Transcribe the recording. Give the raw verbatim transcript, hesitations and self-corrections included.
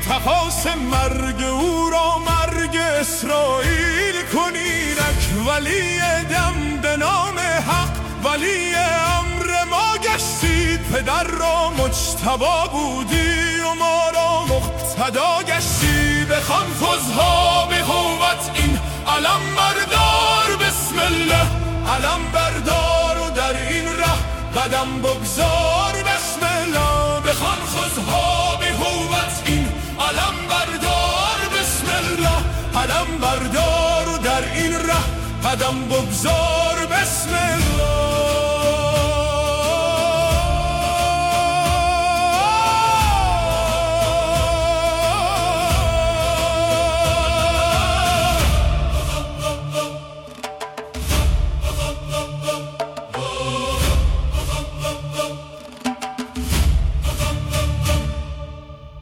تقاس مرگ او را مرگ اسرائیل کنینک. ولی دم به نام حق ولی امر ما گشتید، پدر را مجتبی بودی و ما را مقتدا گشتی. بخوان فزها به قوت این علم بردار، بسم الله علم بردار و در این ره قدم بگذار، بسم الله. بخوان فزها به قوت این علم بردار، بسم الله علم بردار و در این ره قدم بگذار، بسم الله.